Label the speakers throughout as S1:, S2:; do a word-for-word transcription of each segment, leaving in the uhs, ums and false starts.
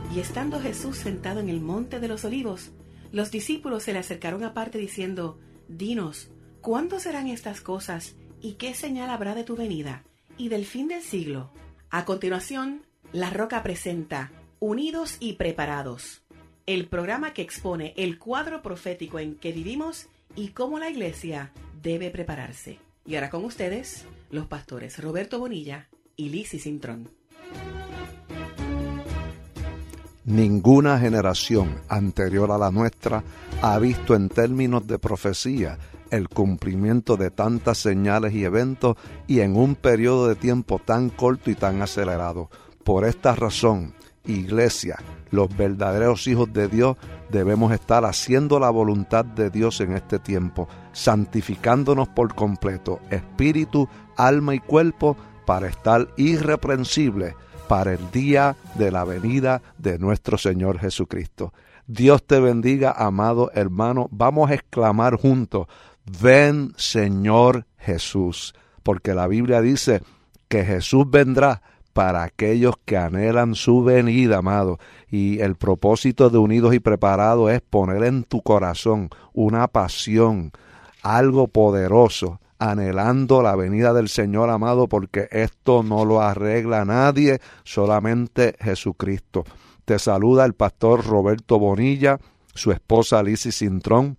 S1: Y estando Jesús sentado en el monte de los olivos, los discípulos se le acercaron aparte diciendo: Dinos, ¿cuándo serán estas cosas? ¿Y qué señal habrá de tu venida y del fin del siglo? A continuación, La Roca presenta Unidos y Preparados, el programa que expone el cuadro profético en que vivimos y cómo la iglesia debe prepararse. Y ahora con ustedes, los pastores Roberto Bonilla y Lizzy Cintrón.
S2: Ninguna generación anterior a la nuestra ha visto en términos de profecía el cumplimiento de tantas señales y eventos y en un periodo de tiempo tan corto y tan acelerado. Por esta razón, Iglesia, los verdaderos hijos de Dios, debemos estar haciendo la voluntad de Dios en este tiempo, santificándonos por completo, espíritu, alma y cuerpo, para estar irreprensibles para el día de la venida de nuestro Señor Jesucristo. Dios te bendiga, amado hermano. Vamos a exclamar juntos: ven, Señor Jesús, porque la Biblia dice que Jesús vendrá para aquellos que anhelan su venida, amado. Y el propósito de Unidos y Preparados es poner en tu corazón una pasión, algo poderoso, anhelando la venida del Señor, amado, porque esto no lo arregla nadie, solamente Jesucristo. Te saluda el pastor Roberto Bonilla, su esposa Lizzy Cintrón.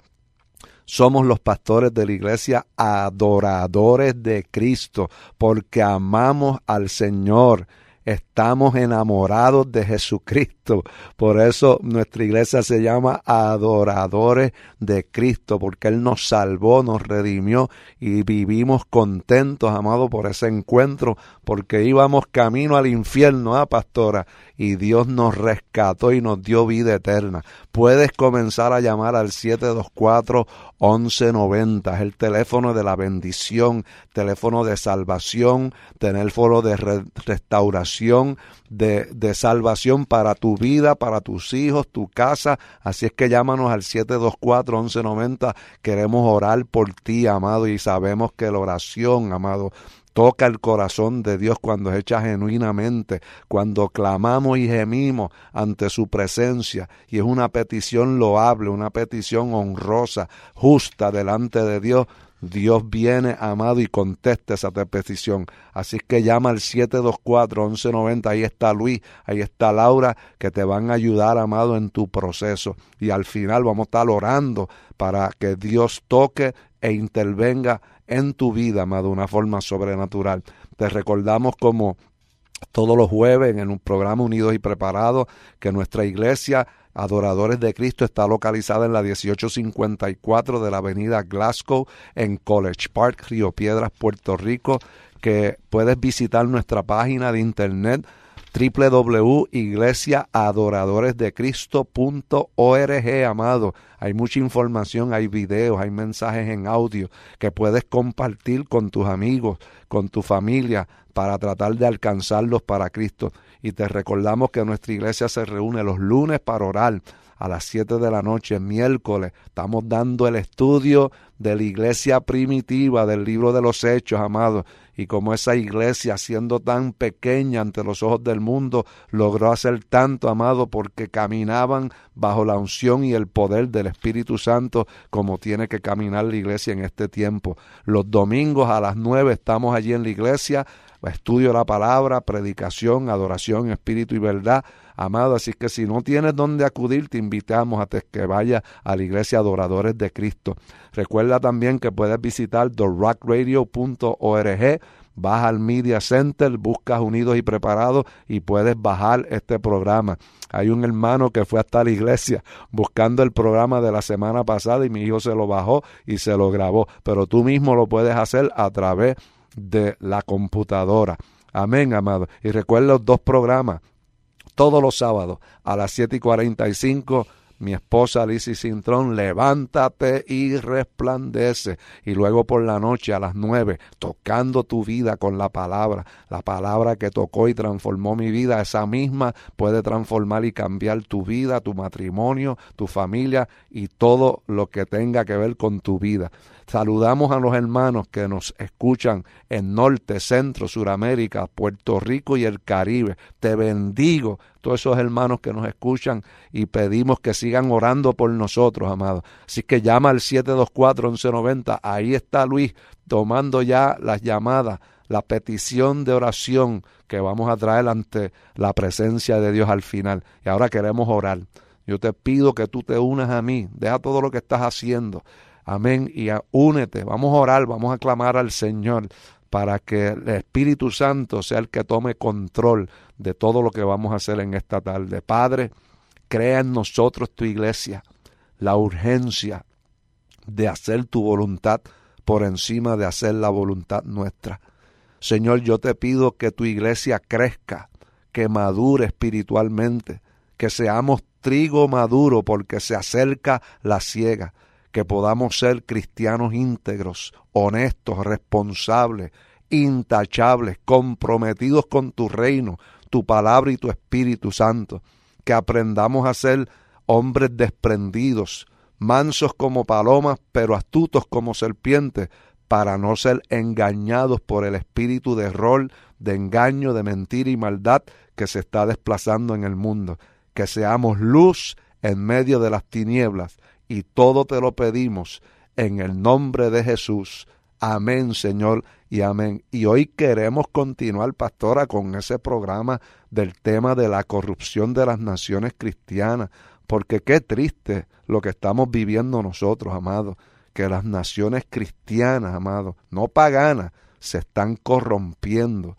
S2: Somos los pastores de la iglesia adoradores de Cristo, porque amamos al Señor. Estamos enamorados de Jesucristo. Por eso nuestra iglesia se llama Adoradores de Cristo, porque Él nos salvó, nos redimió y vivimos contentos, amados, por ese encuentro, porque íbamos camino al infierno, ¿ah, pastora? Y Dios nos rescató y nos dio vida eterna. Puedes comenzar a llamar al siete dos cuatro, once noventa, es el teléfono de la bendición, teléfono de salvación, teléfono de re- restauración, de, de salvación para tu vida, para tus hijos, tu casa. Así es que llámanos al siete dos cuatro, once noventa. Queremos orar por ti, amado, y sabemos que la oración, amado, toca el corazón de Dios cuando es hecha genuinamente, cuando clamamos y gemimos ante su presencia, y es una petición loable, una petición honrosa, justa delante de Dios. Dios viene, amado, y contesta esa petición. Así que llama al siete dos cuatro, once noventa. Ahí está Luis, ahí está Laura, que te van a ayudar, amado, en tu proceso. Y al final vamos a estar orando para que Dios toque e intervenga en tu vida, amado, de una forma sobrenatural. Te recordamos, como todos los jueves en un programa Unidos y Preparados, que nuestra iglesia Adoradores de Cristo está localizada en la dieciocho cincuenta y cuatro de la avenida Glasgow, en College Park, Río Piedras, Puerto Rico, que puedes visitar nuestra página de internet doble u doble u doble u punto iglesia adoradores de cristo punto org, amado. Hay mucha información, hay videos, hay mensajes en audio que puedes compartir con tus amigos, con tu familia, para tratar de alcanzarlos para Cristo. Y te recordamos que nuestra iglesia se reúne los lunes para orar a las siete de la noche. Miércoles estamos dando el estudio de la iglesia primitiva, del libro de los Hechos, amados. Y como esa iglesia, siendo tan pequeña ante los ojos del mundo, logró hacer tanto, amado, porque caminaban bajo la unción y el poder del Espíritu Santo, como tiene que caminar la iglesia en este tiempo. Los domingos a las nueve estamos allí en la iglesia, estudio de la palabra, predicación, adoración, espíritu y verdad, amado. Así que si no tienes dónde acudir, te invitamos a que vayas a la iglesia Adoradores de Cristo. Recuerda también que puedes visitar the rock radio punto org, vas al Media Center, buscas Unidos y Preparados y puedes bajar este programa. Hay un hermano que fue hasta la iglesia buscando el programa de la semana pasada y mi hijo se lo bajó y se lo grabó, pero tú mismo lo puedes hacer a través de la computadora. Amén, amado. Y recuerda los dos programas, todos los sábados a las siete y cuarenta y cinco, mi esposa Lizzy Cintrón, levántate y resplandece. Y luego por la noche a las nueve, tocando tu vida con la palabra, la palabra que tocó y transformó mi vida, esa misma puede transformar y cambiar tu vida, tu matrimonio, tu familia y todo lo que tenga que ver con tu vida. Saludamos a los hermanos que nos escuchan en Norte, Centro, Suramérica, Puerto Rico y el Caribe. Te bendigo todos esos hermanos que nos escuchan y pedimos que sigan orando por nosotros, amados. Así que llama al siete dos cuatro, once noventa, ahí está Luis tomando ya las llamadas, la petición de oración que vamos a traer ante la presencia de Dios al final. Y ahora queremos orar. Yo te pido que tú te unas a mí, deja todo lo que estás haciendo, amén, y a, únete, vamos a orar, vamos a clamar al Señor para que el Espíritu Santo sea el que tome control de todo lo que vamos a hacer en esta tarde. Padre, crea en nosotros tu iglesia, la urgencia de hacer tu voluntad por encima de hacer la voluntad nuestra. Señor, yo te pido que tu iglesia crezca, que madure espiritualmente, que seamos trigo maduro porque se acerca la siega, que podamos ser cristianos íntegros, honestos, responsables, intachables, comprometidos con tu reino, tu palabra y tu Espíritu Santo, que aprendamos a ser hombres desprendidos, mansos como palomas, pero astutos como serpientes, para no ser engañados por el espíritu de error, de engaño, de mentira y maldad que se está desplazando en el mundo. Que seamos luz en medio de las tinieblas, y todo te lo pedimos en el nombre de Jesús. Amén, Señor, y amén. Y hoy queremos continuar, pastora, con ese programa del tema de la corrupción de las naciones cristianas, porque qué triste lo que estamos viviendo nosotros, amados, que las naciones cristianas, amados, no paganas, se están corrompiendo,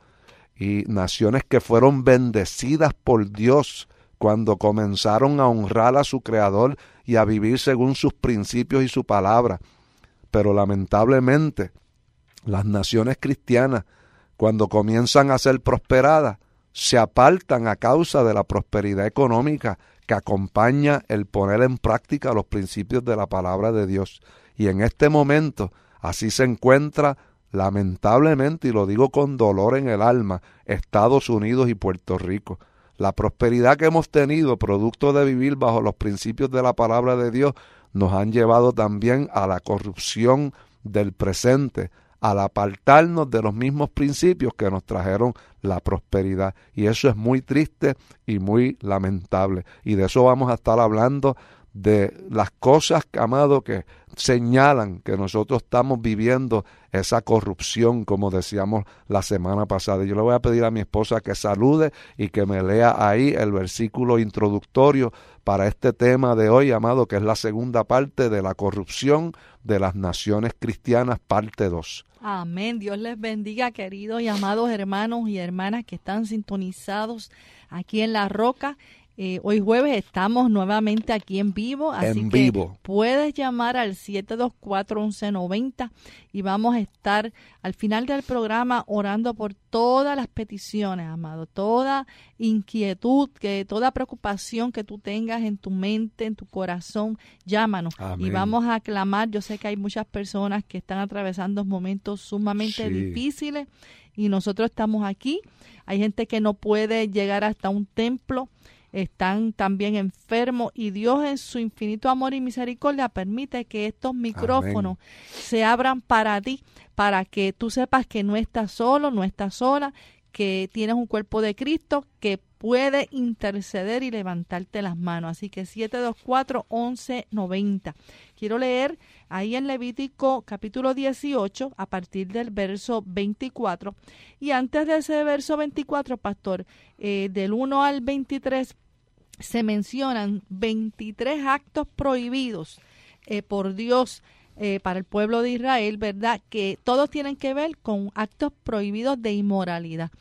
S2: y naciones que fueron bendecidas por Dios cuando comenzaron a honrar a su Creador y a vivir según sus principios y su palabra. Pero lamentablemente, las naciones cristianas, cuando comienzan a ser prosperadas, se apartan a causa de la prosperidad económica que acompaña el poner en práctica los principios de la palabra de Dios. Y en este momento, así se encuentra, lamentablemente, y lo digo con dolor en el alma, Estados Unidos y Puerto Rico. La prosperidad que hemos tenido, producto de vivir bajo los principios de la palabra de Dios, nos han llevado también a la corrupción del presente, al apartarnos de los mismos principios que nos trajeron la prosperidad. Y eso es muy triste y muy lamentable. Y de eso vamos a estar hablando, de las cosas, amado, que señalan que nosotros estamos viviendo esa corrupción, como decíamos la semana pasada. Yo le voy a pedir a mi esposa que salude y que me lea ahí el versículo introductorio para este tema de hoy, amado, que es la segunda parte de la corrupción de las naciones cristianas, parte dos.
S3: Amén. Dios les bendiga, queridos y amados hermanos y hermanas que están sintonizados aquí en La Roca. Eh, hoy jueves estamos nuevamente aquí en vivo, así
S2: en
S3: que
S2: vivo.
S3: Puedes llamar al siete dos cuatro, once noventa y vamos a estar al final del programa orando por todas las peticiones, amado, toda inquietud, que toda preocupación que tú tengas en tu mente, en tu corazón, llámanos. Amén. Y vamos a clamar. Yo sé que hay muchas personas que están atravesando momentos sumamente sí. difíciles y nosotros estamos aquí. Hay gente que no puede llegar hasta un templo, están también enfermos y Dios en su infinito amor y misericordia permite que estos micrófonos Amén. Se abran para ti, para que tú sepas que no estás solo, no estás sola, que tienes un cuerpo de Cristo que puede interceder y levantarte las manos. Así que siete dos cuatro, once noventa. Quiero leer ahí en Levítico capítulo dieciocho a partir del verso veinticuatro. Y antes de ese verso veinticuatro, pastor, eh, del uno al veintitrés, se mencionan veintitrés actos prohibidos eh, por Dios eh, para el pueblo de Israel, ¿verdad? Que todos tienen que ver con actos prohibidos de inmoralidad.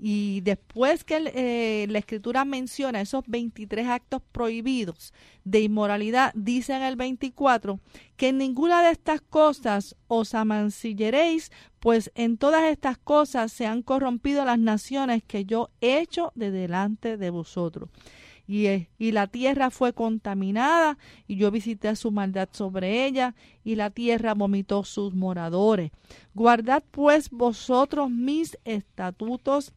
S3: Y después que eh, la Escritura menciona esos veintitrés actos prohibidos de inmoralidad, dice en el veinticuatro que en ninguna de estas cosas os amancilleréis, pues en todas estas cosas se han corrompido las naciones que yo he hecho de delante de vosotros. Y, y la tierra fue contaminada, y yo visité su maldad sobre ella, y la tierra vomitó sus moradores. Guardad pues vosotros mis estatutos,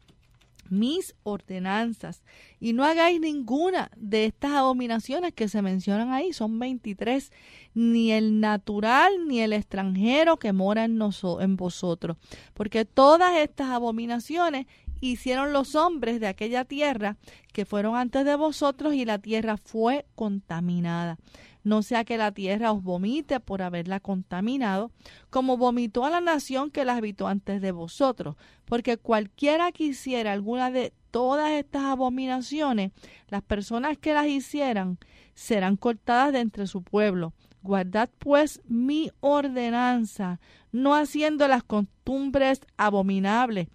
S3: mis ordenanzas, y no hagáis ninguna de estas abominaciones que se mencionan ahí, son veintitrés, ni el natural ni el extranjero que mora en, noso- en vosotros, porque todas estas abominaciones hicieron los hombres de aquella tierra que fueron antes de vosotros, y la tierra fue contaminada. No sea que la tierra os vomite por haberla contaminado, como vomitó a la nación que la habitó antes de vosotros. Porque cualquiera que hiciera alguna de todas estas abominaciones, las personas que las hicieran serán cortadas de entre su pueblo. Guardad pues mi ordenanza, no haciendo las costumbres abominables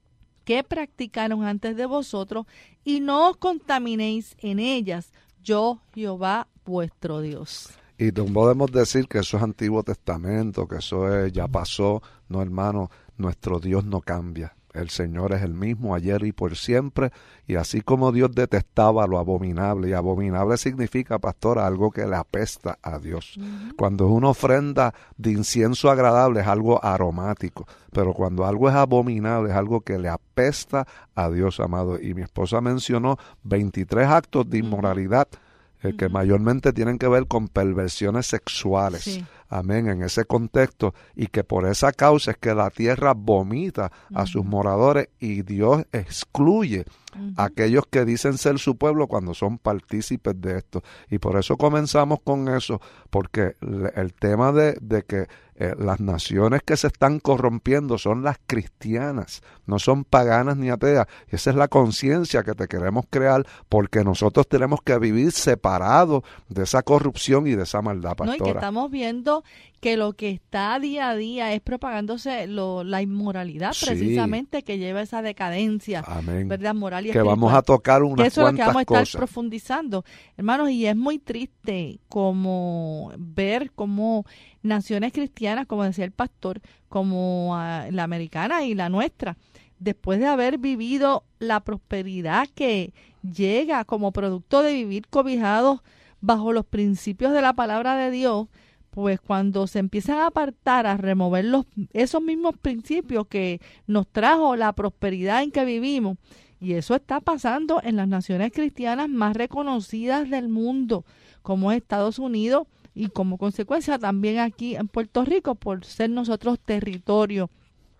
S3: que practicaron antes de vosotros, y no os contaminéis en ellas, yo Jehová vuestro Dios.
S2: Y no podemos decir que eso es Antiguo Testamento, que eso es, ya pasó. No, hermano, nuestro Dios no cambia. El Señor es el mismo ayer y por siempre, y así como Dios detestaba lo abominable, y abominable significa, pastora, algo que le apesta a Dios. Uh-huh. Cuando es una ofrenda de incienso agradable es algo aromático, pero cuando algo es abominable es algo que le apesta a Dios, amado. Y mi esposa mencionó veintitrés actos de inmoralidad, uh-huh. eh, que uh-huh. mayormente tienen que ver con perversiones sexuales. Sí. Amén, en ese contexto, y que por esa causa es que la tierra vomita uh-huh. a sus moradores, y Dios excluye uh-huh. a aquellos que dicen ser su pueblo cuando son partícipes de esto. Y por eso comenzamos con eso, porque el tema de, de que eh, las naciones que se están corrompiendo son las cristianas, no son paganas ni ateas. Y esa es la conciencia que te queremos crear, porque nosotros tenemos que vivir separados de esa corrupción y de esa maldad, pastora.
S3: No, y que estamos viendo que lo que está día a día es propagándose lo, la inmoralidad, sí. precisamente, que lleva esa decadencia,
S2: amén,
S3: ¿verdad? Moral y
S2: que
S3: espiritual.
S2: Vamos a tocar unas
S3: que eso
S2: cuantas
S3: es lo que vamos a estar
S2: cosas.
S3: profundizando, hermanos, y es muy triste como ver cómo naciones cristianas, como decía el pastor, como uh, la americana y la nuestra, después de haber vivido la prosperidad que llega como producto de vivir cobijados bajo los principios de la palabra de Dios, pues cuando se empiezan a apartar, a remover los, esos mismos principios que nos trajo la prosperidad en que vivimos, y eso está pasando en las naciones cristianas más reconocidas del mundo, como Estados Unidos, y como consecuencia también aquí en Puerto Rico, por ser nosotros territorio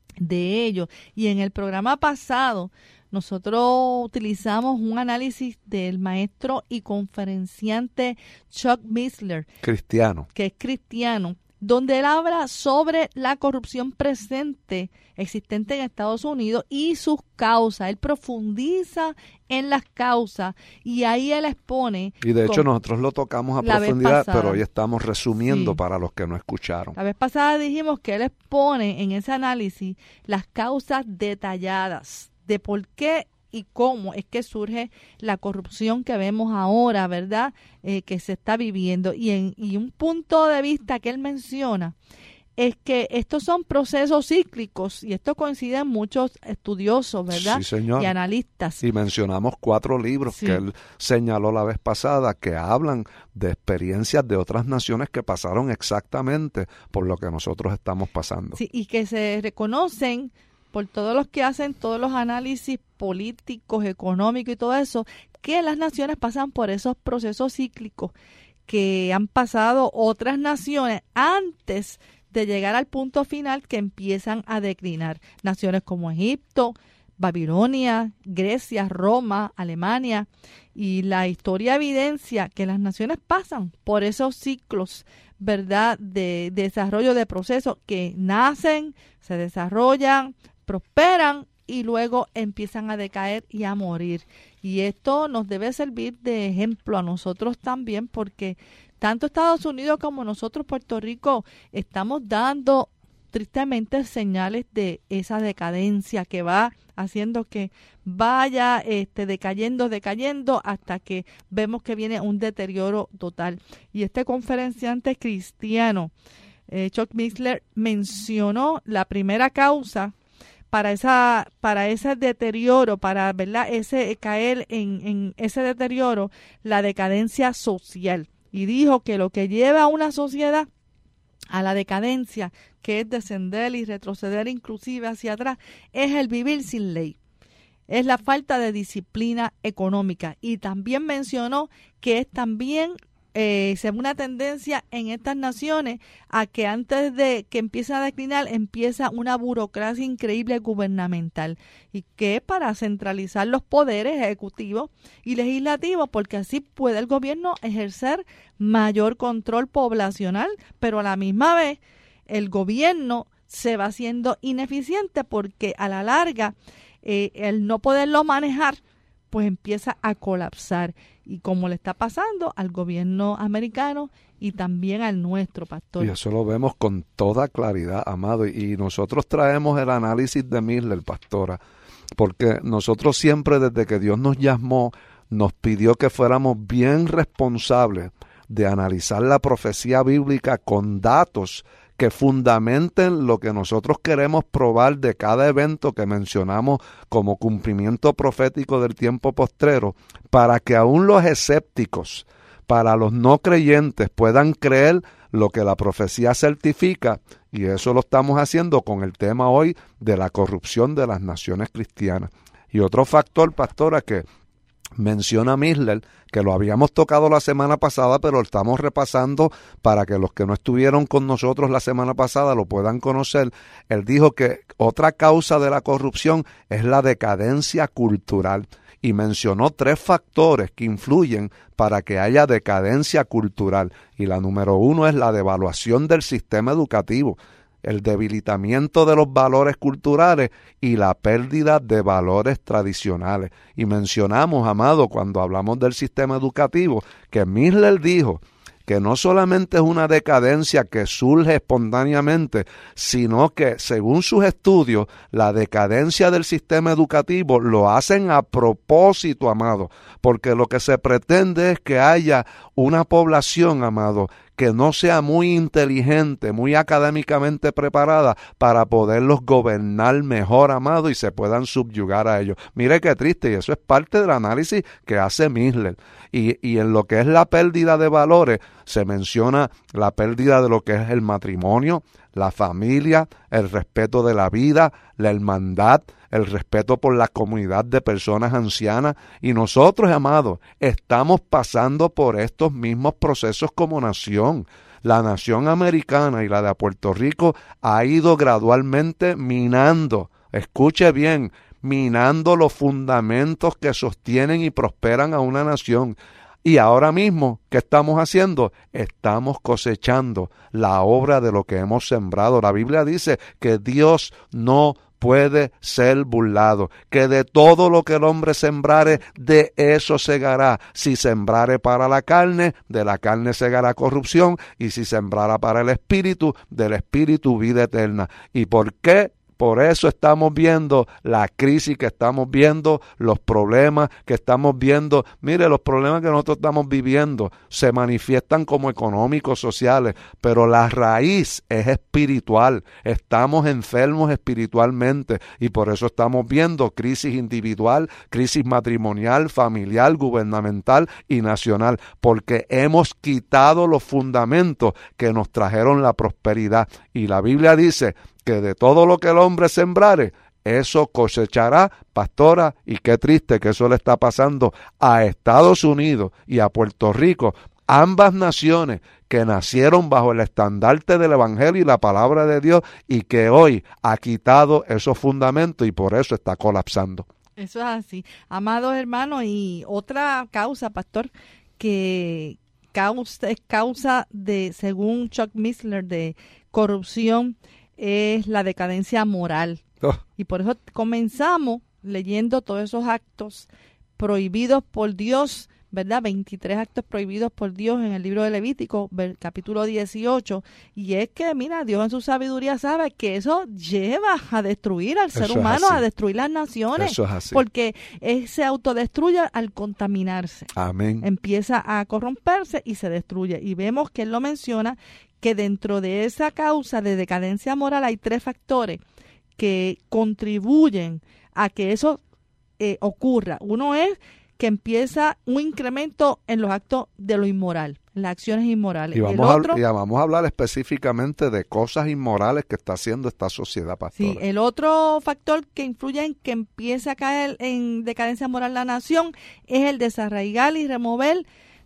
S3: de ellos. Y en el programa pasado, nosotros utilizamos un análisis del maestro y conferenciante Chuck Missler,
S2: cristiano,
S3: que es cristiano, donde él habla sobre la corrupción presente, existente en Estados Unidos y sus causas. Él profundiza en las causas y ahí él expone.
S2: Y de hecho nosotros lo tocamos a profundidad, pero hoy estamos resumiendo, sí, para los que no escucharon.
S3: La vez pasada dijimos que él expone en ese análisis las causas detalladas de por qué y cómo es que surge la corrupción que vemos ahora, ¿verdad? Eh, que se está viviendo. Y, en, y un punto de vista que él menciona es que estos son procesos cíclicos, y esto coinciden muchos estudiosos, ¿verdad?
S2: Sí, señor.
S3: Y analistas.
S2: Y mencionamos cuatro libros, sí, que él señaló la vez pasada, que hablan de experiencias de otras naciones que pasaron exactamente por lo que nosotros estamos pasando.
S3: Sí, y que se reconocen por todos los que hacen todos los análisis políticos, económicos y todo eso, que las naciones pasan por esos procesos cíclicos que han pasado otras naciones antes de llegar al punto final, que empiezan a declinar. Naciones como Egipto, Babilonia, Grecia, Roma, Alemania, y la historia evidencia que las naciones pasan por esos ciclos, ¿verdad?, de, de desarrollo de procesos que nacen, se desarrollan, prosperan y luego empiezan a decaer y a morir. Y esto nos debe servir de ejemplo a nosotros también, porque tanto Estados Unidos como nosotros, Puerto Rico, estamos dando tristemente señales de esa decadencia que va haciendo que vaya este, decayendo, decayendo, hasta que vemos que viene un deterioro total. Y este conferenciante cristiano, eh, Chuck Missler, mencionó la primera causa para esa para ese deterioro, para, ¿verdad?, ese caer en, en ese deterioro, la decadencia social. Y dijo que lo que lleva a una sociedad a la decadencia, que es descender y retroceder inclusive hacia atrás, es el vivir sin ley. Es la falta de disciplina económica. Y también mencionó que es también eh, se ve una tendencia en estas naciones a que antes de que empiece a declinar, empieza una burocracia increíble gubernamental, y que es para centralizar los poderes ejecutivos y legislativos, porque así puede el gobierno ejercer mayor control poblacional, pero a la misma vez el gobierno se va haciendo ineficiente, porque a la larga eh, el no poderlo manejar pues empieza a colapsar, y como le está pasando al gobierno americano y también al nuestro, pastor.
S2: Y eso lo vemos con toda claridad, amado, y nosotros traemos el análisis de Miller, pastora, porque nosotros siempre, desde que Dios nos llamó, nos pidió que fuéramos bien responsables de analizar la profecía bíblica con datos que fundamenten lo que nosotros queremos probar de cada evento que mencionamos como cumplimiento profético del tiempo postrero, para que aún los escépticos, para los no creyentes, puedan creer lo que la profecía certifica, y eso lo estamos haciendo con el tema hoy de la corrupción de las naciones cristianas. Y otro factor, pastora, que menciona Miller, que lo habíamos tocado la semana pasada, pero lo estamos repasando para que los que no estuvieron con nosotros la semana pasada lo puedan conocer. Él dijo que otra causa de la corrupción es la decadencia cultural, y mencionó tres factores que influyen para que haya decadencia cultural, y la número uno es la devaluación del sistema educativo, el debilitamiento de los valores culturales y la pérdida de valores tradicionales. Y mencionamos, amado, cuando hablamos del sistema educativo, que Miller dijo que no solamente es una decadencia que surge espontáneamente, sino que, según sus estudios, la decadencia del sistema educativo lo hacen a propósito, amado, porque lo que se pretende es que haya una población, amado, que no sea muy inteligente, muy académicamente preparada para poderlos gobernar mejor, amado, y se puedan subyugar a ellos. Mire qué triste, y eso es parte del análisis que hace Miller. Y, y en lo que es la pérdida de valores, se menciona la pérdida de lo que es el matrimonio, la familia, el respeto de la vida, la hermandad, el respeto por la comunidad de personas ancianas. Y nosotros, amados, estamos pasando por estos mismos procesos como nación. La nación americana y la de Puerto Rico ha ido gradualmente minando, escuche bien, minando los fundamentos que sostienen y prosperan a una nación. Y ahora mismo, ¿qué estamos haciendo? Estamos cosechando la obra de lo que hemos sembrado. La Biblia dice que Dios no puede ser burlado, que de todo lo que el hombre sembrare, de eso segará. Si sembrare para la carne, de la carne segará corrupción, y si sembrara para el espíritu, del espíritu vida eterna. ¿Y por qué? Por eso estamos viendo la crisis que estamos viendo, los problemas que estamos viendo. Mire, los problemas que nosotros estamos viviendo se manifiestan como económicos, sociales, pero la raíz es espiritual. Estamos enfermos espiritualmente, y por eso estamos viendo crisis individual, crisis matrimonial, familiar, gubernamental y nacional, porque hemos quitado los fundamentos que nos trajeron la prosperidad. Y la Biblia dice que de todo lo que el hombre sembrare, eso cosechará, pastora, y qué triste que eso le está pasando a Estados Unidos y a Puerto Rico, ambas naciones que nacieron bajo el estandarte del Evangelio y la palabra de Dios, y que hoy ha quitado esos fundamentos y por eso está colapsando.
S3: Eso es así, amados hermanos. Y otra causa, pastor, que causa, es causa de, según Chuck Missler, de corrupción, es la decadencia moral. Oh. Y por eso comenzamos leyendo todos esos actos prohibidos por Dios, ¿verdad? veintitrés actos prohibidos por Dios en el libro de Levítico, capítulo dieciocho. Y es que, mira, Dios en su sabiduría sabe que eso lleva a destruir al ser
S2: eso
S3: humano, a destruir las naciones.
S2: Eso es así.
S3: Porque él se autodestruye al contaminarse.
S2: Amén.
S3: Empieza a corromperse y se destruye. Y vemos que él lo menciona, que dentro de esa causa de decadencia moral hay tres factores que contribuyen a que eso eh, ocurra. Uno es que empieza un incremento en los actos de lo inmoral, en las acciones inmorales.
S2: Y vamos, el otro, a, y vamos a hablar específicamente de cosas inmorales que está haciendo esta sociedad, pastora.
S3: Sí, el otro factor que influye en que empiece a caer en decadencia moral la nación es el desarraigar y remover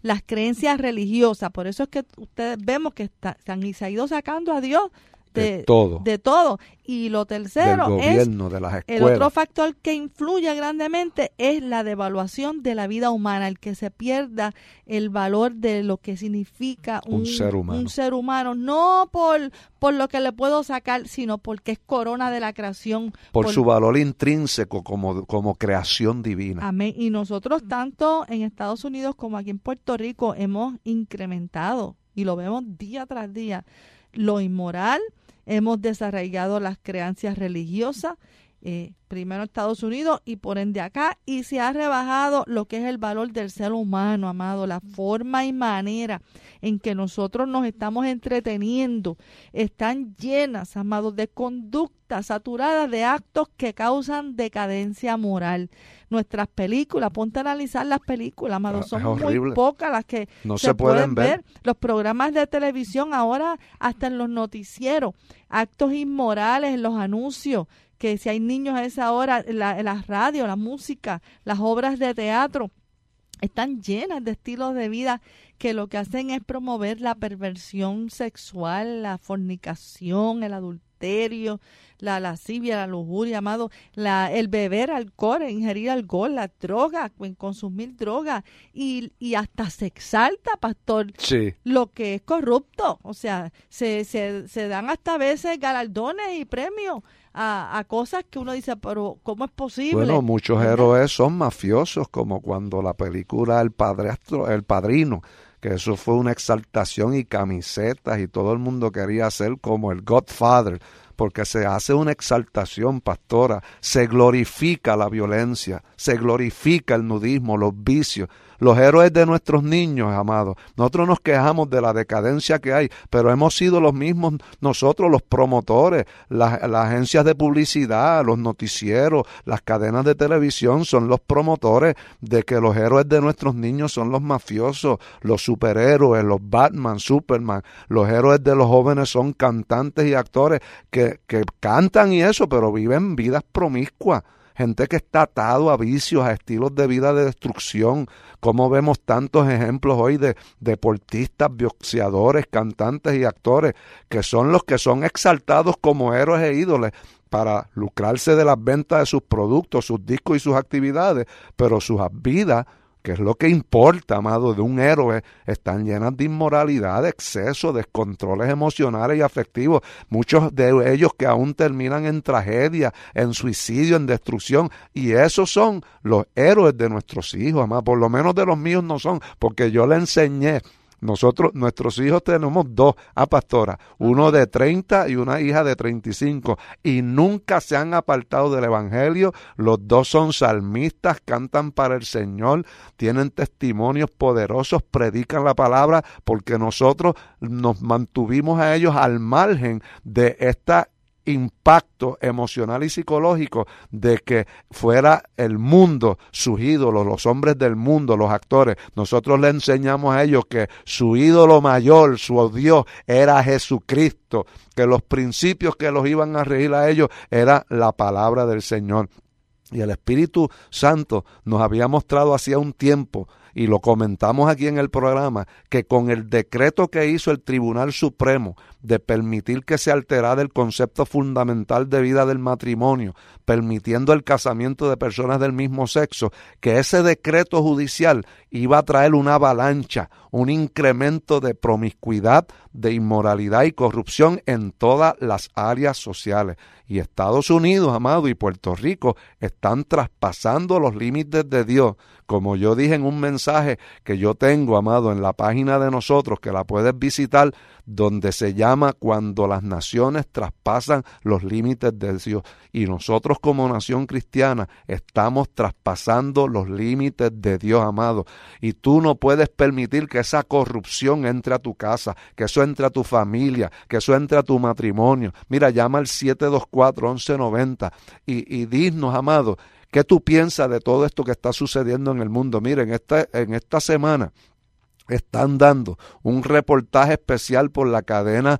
S3: las creencias religiosas. Por eso es que ustedes vemos que está, se ha ido sacando a Dios de,
S2: de todo.
S3: De todo. Y lo tercero
S2: del gobierno,
S3: es
S2: de las
S3: el
S2: escuelas.
S3: otro factor que influye grandemente es la devaluación de la vida humana, el que se pierda el valor de lo que significa un,
S2: un ser humano,
S3: un ser humano, no por, por lo que le puedo sacar, sino porque es corona de la creación.
S2: Por,
S3: por
S2: su valor intrínseco como, como creación divina.
S3: Amén. Y nosotros tanto en Estados Unidos como aquí en Puerto Rico hemos incrementado, y lo vemos día tras día, lo inmoral. Hemos desarraigado las creencias religiosas, eh, primero en Estados Unidos y por ende acá, y se ha rebajado lo que es el valor del ser humano, amado, la forma y manera en que nosotros nos estamos entreteniendo. Están llenas, amados, de conductas saturadas de actos que causan decadencia moral. Nuestras películas, ponte a analizar las películas, amados, son muy pocas las que
S2: no
S3: se,
S2: se pueden
S3: pueden ver.
S2: ver.
S3: Los programas de televisión ahora, hasta en los noticieros, actos inmorales en los anuncios, que si hay niños a esa hora, la, la radio, la música, las obras de teatro, están llenas de estilos de vida que lo que hacen es promover la perversión sexual, la fornicación, el adulterio, la lascivia, la lujuria, amado, la, el beber alcohol, el ingerir alcohol, la droga, consumir droga, y, y hasta se exalta, pastor,
S2: sí.
S3: lo que es corrupto. O sea, se, se, se dan hasta a veces galardones y premios a, a cosas que uno dice, pero ¿cómo es posible?
S2: Bueno, muchos
S3: ¿verdad?
S2: Héroes son mafiosos, como cuando la película El Padrastro, El Padrino, que eso fue una exaltación y camisetas y todo el mundo quería ser como el Godfather, porque se hace una exaltación, pastora, se glorifica la violencia, se glorifica el nudismo, los vicios, los héroes de nuestros niños, amados. Nosotros nos quejamos de la decadencia que hay, pero hemos sido los mismos nosotros, los promotores, las, las agencias de publicidad, los noticieros, las cadenas de televisión son los promotores de que los héroes de nuestros niños son los mafiosos, los superhéroes, los Batman, Superman, los héroes de los jóvenes son cantantes y actores que, que cantan y eso, pero viven vidas promiscuas. Gente que está atado a vicios, a estilos de vida de destrucción. Como vemos tantos ejemplos hoy de deportistas, boxeadores, cantantes y actores, que son los que son exaltados como héroes e ídolos para lucrarse de las ventas de sus productos, sus discos y sus actividades, pero sus vidas, que es lo que importa, amado, de un héroe, están llenas de inmoralidad, de exceso, descontroles emocionales y afectivos. Muchos de ellos que aún terminan en tragedia, en suicidio, en destrucción. Y esos son los héroes de nuestros hijos, amado. Por lo menos de los míos no son, porque yo le enseñé. Nosotros, nuestros hijos tenemos dos, a pastora, uno de treinta y una hija de treinta y cinco, y nunca se han apartado del evangelio. Los dos son salmistas, cantan para el Señor, tienen testimonios poderosos, predican la palabra, porque nosotros nos mantuvimos a ellos al margen de esta impacto emocional y psicológico de que fuera el mundo, sus ídolos, los hombres del mundo, los actores. Nosotros le enseñamos a ellos que su ídolo mayor, su Dios, era Jesucristo, que los principios que los iban a regir a ellos era la palabra del Señor. Y el Espíritu Santo nos había mostrado hacía un tiempo, y lo comentamos aquí en el programa, que con el decreto que hizo el Tribunal Supremo de permitir que se alterara el concepto fundamental de vida del matrimonio, permitiendo el casamiento de personas del mismo sexo, que ese decreto judicial iba a traer una avalancha, un incremento de promiscuidad, de inmoralidad y corrupción en todas las áreas sociales. Y Estados Unidos, amado, y Puerto Rico están traspasando los límites de Dios. Como yo dije en un mensaje que yo tengo, amado, en la página de nosotros, que la puedes visitar, donde se llama Cuando las naciones traspasan los límites de Dios. Y nosotros como nación cristiana estamos traspasando los límites de Dios, amado. Y tú no puedes permitir que esa corrupción entre a tu casa, que eso entre a tu familia, que eso entre a tu matrimonio. Mira, llama al siete dos cuatro, once noventa y, y dinos, amado, ¿qué tú piensas de todo esto que está sucediendo en el mundo? Miren, esta, en esta semana están dando un reportaje especial por la cadena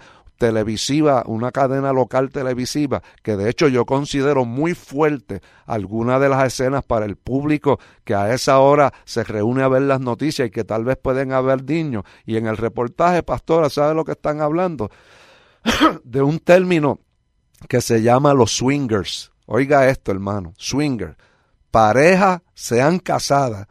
S2: televisiva, una cadena local televisiva, que de hecho yo considero muy fuerte algunas de las escenas para el público que a esa hora se reúne a ver las noticias y que tal vez pueden haber niños. Y en el reportaje, pastora, ¿sabe lo que están hablando? De un término que se llama los swingers. Oiga esto, hermano, swinger. Parejas, sean casadas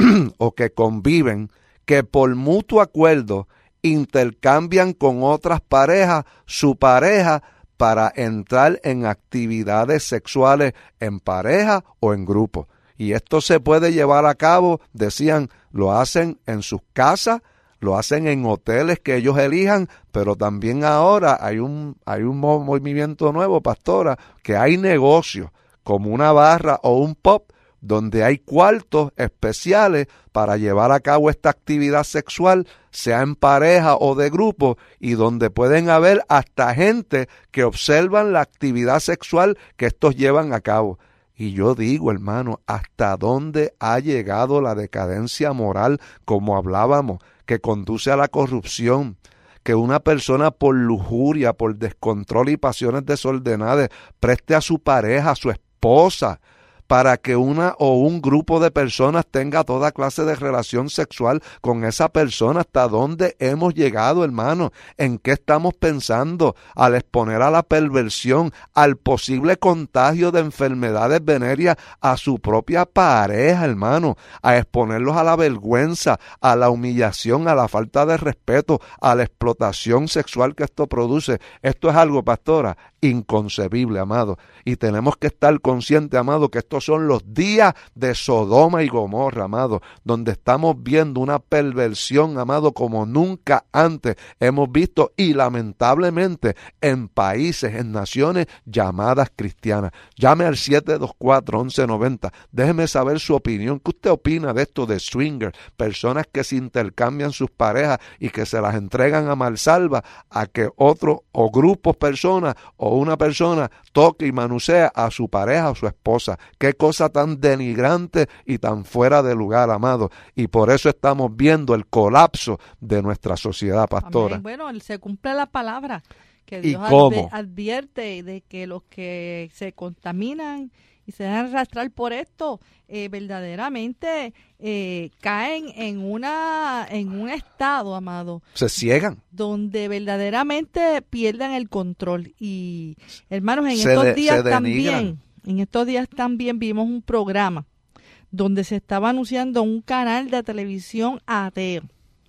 S2: o que conviven, que por mutuo acuerdo intercambian con otras parejas su pareja para entrar en actividades sexuales en pareja o en grupo. Y esto se puede llevar a cabo, decían, lo hacen en sus casas, lo hacen en hoteles que ellos elijan, pero también ahora hay un, hay un movimiento nuevo, pastora, que hay negocios como una barra o un pub donde hay cuartos especiales para llevar a cabo esta actividad sexual, sea en pareja o de grupo, y donde pueden haber hasta gente que observan la actividad sexual que estos llevan a cabo. Y yo digo, hermano, ¿hasta dónde ha llegado la decadencia moral, como hablábamos, que conduce a la corrupción? Que una persona por lujuria, por descontrol y pasiones desordenadas preste a su pareja, a su esposa, para que una o un grupo de personas tenga toda clase de relación sexual con esa persona. ¿Hasta dónde hemos llegado, hermano? ¿En qué estamos pensando al exponer a la perversión, al posible contagio de enfermedades venéreas a su propia pareja, hermano? A exponerlos a la vergüenza, a la humillación, a la falta de respeto, a la explotación sexual que esto produce. Esto es algo, pastora, inconcebible, amado. Y tenemos que estar conscientes, amado, que estos son los días de Sodoma y Gomorra, amado, donde estamos viendo una perversión, amado, como nunca antes hemos visto, y lamentablemente en países, en naciones llamadas cristianas. Llame al siete dos cuatro, once noventa. Déjeme saber su opinión. ¿Qué usted opina de esto de swinger? Personas que se intercambian sus parejas y que se las entregan a malsalva a que otro o grupos, personas o una persona toque y manusea a su pareja o su esposa. Qué cosa tan denigrante y tan fuera de lugar, amado. Y por eso estamos viendo el colapso de nuestra sociedad, pastora.
S3: Amén. Bueno, se cumple la palabra que Dios
S2: adv-
S3: advierte de que los que se contaminan y se dejan arrastrar por esto, eh, verdaderamente eh, caen en una en un estado, amado.
S2: Se ciegan.
S3: Donde verdaderamente pierden el control. Y, hermanos, en
S2: se
S3: estos
S2: de,
S3: días también, en estos días también vimos un programa donde se estaba anunciando un canal de televisión ateo.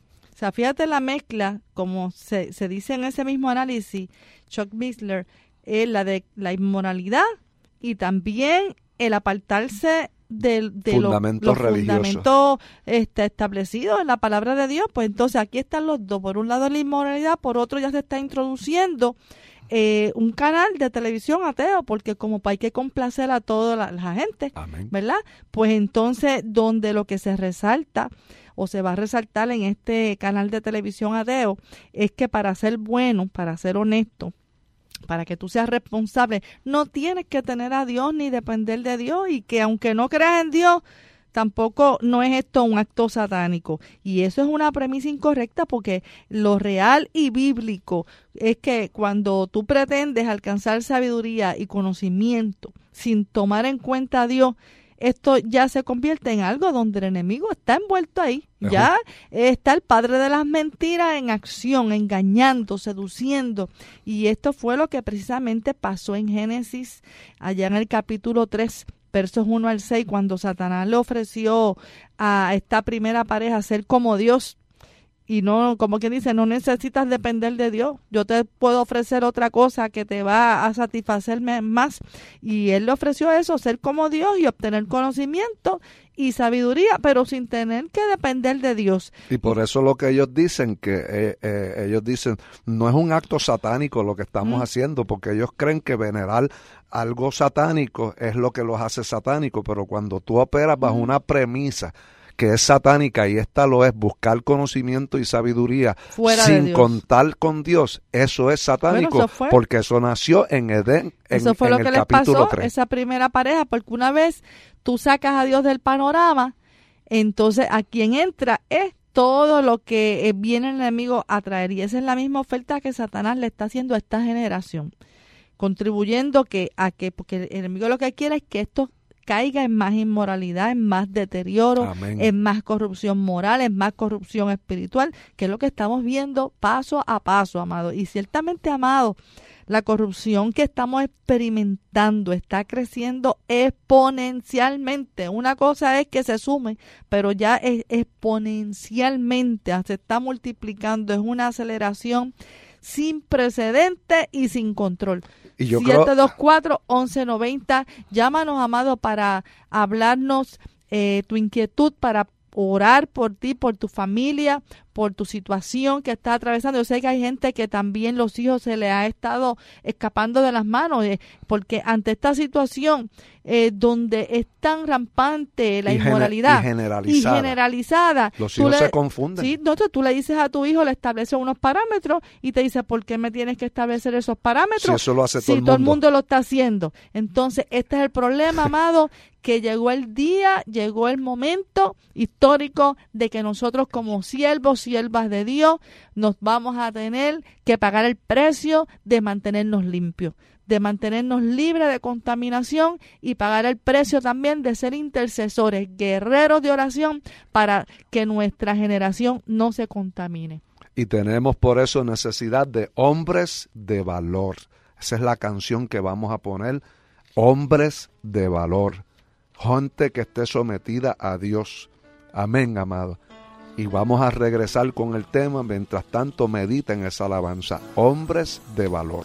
S3: O sea, fíjate la mezcla, como se, se dice en ese mismo análisis, Chuck Missler, es la de la inmoralidad y también el apartarse de, de
S2: fundamentos
S3: los, los fundamentos este, establecidos en la palabra de Dios. Pues entonces aquí están los dos. Por un lado la inmoralidad, por otro ya se está introduciendo eh, un canal de televisión ateo, porque como hay que complacer a toda la, la gente,
S2: Amén.
S3: ¿verdad? Pues entonces donde lo que se resalta o se va a resaltar en este canal de televisión ateo es que para ser bueno, para ser honesto, para que tú seas responsable, no tienes que tener a Dios ni depender de Dios, y que aunque no creas en Dios, tampoco no es esto un acto satánico. Y eso es una premisa incorrecta, porque lo real y bíblico es que cuando tú pretendes alcanzar sabiduría y conocimiento sin tomar en cuenta a Dios, esto ya se convierte en algo donde el enemigo está envuelto ahí. Uh-huh. Ya está el padre de las mentiras en acción, engañando, seduciendo. Y esto fue lo que precisamente pasó en Génesis, allá en el capítulo tres, versos uno al seis, cuando Satanás le ofreció a esta primera pareja ser como Dios. Y no, como quien dice, no necesitas depender de Dios. Yo te puedo ofrecer otra cosa que te va a satisfacer más. Y él le ofreció eso, ser como Dios y obtener conocimiento y sabiduría, pero sin tener que depender de Dios.
S2: Y por eso lo que ellos dicen, que eh, eh, ellos dicen, no es un acto satánico lo que estamos mm. haciendo, porque ellos creen que venerar algo satánico es lo que los hace satánicos, pero cuando tú operas bajo mm. una premisa que es satánica, y esta lo es, buscar conocimiento y sabiduría
S3: fuera
S2: sin contar con Dios, eso es satánico,
S3: bueno, eso
S2: porque eso nació en Edén, en,
S3: eso fue
S2: en
S3: lo
S2: el
S3: que les
S2: capítulo
S3: pasó,
S2: tres.
S3: Esa primera pareja, porque una vez tú sacas a Dios del panorama, entonces a quien entra es todo lo que viene el enemigo a traer. Y esa es la misma oferta que Satanás le está haciendo a esta generación, contribuyendo que a que, porque el enemigo lo que quiere es que esto caiga en más inmoralidad, en más deterioro, Amén. En más corrupción moral, en más corrupción espiritual, que es lo que estamos viendo paso a paso, amado. Y ciertamente, amado, la corrupción que estamos experimentando está creciendo exponencialmente. Una cosa es que se sume, pero ya es exponencialmente, se está multiplicando, es una aceleración sin precedente y sin control. siete dos cuatro, once noventa, llámanos, amado, para hablarnos eh, tu inquietud, para orar por ti, por tu familia, por tu situación que está atravesando. Yo sé que hay gente que también los hijos se les ha estado escapando de las manos, eh, porque ante esta situación eh, donde es tan rampante la y inmoralidad
S2: gener- y, generalizada.
S3: y generalizada,
S2: los hijos
S3: le,
S2: se confunden.
S3: Sí, no, tú le dices a tu hijo, le estableces unos parámetros y te dice, ¿por qué me tienes que establecer esos parámetros?
S2: Si eso lo hace
S3: si
S2: todo el
S3: todo
S2: mundo.
S3: el mundo lo está haciendo. Entonces, este es el problema, amado, que llegó el día, llegó el momento histórico de que nosotros como siervos, siervas de Dios, nos vamos a tener que pagar el precio de mantenernos limpios, de mantenernos libres de contaminación y pagar el precio también de ser intercesores, guerreros de oración para que nuestra generación no se contamine.
S2: Y tenemos por eso necesidad de hombres de valor. Esa es la canción que vamos a poner, hombres de valor. Gente que esté sometida a Dios. Amén, amado. Y vamos a regresar con el tema. Mientras tanto, mediten esa alabanza. Hombres de valor.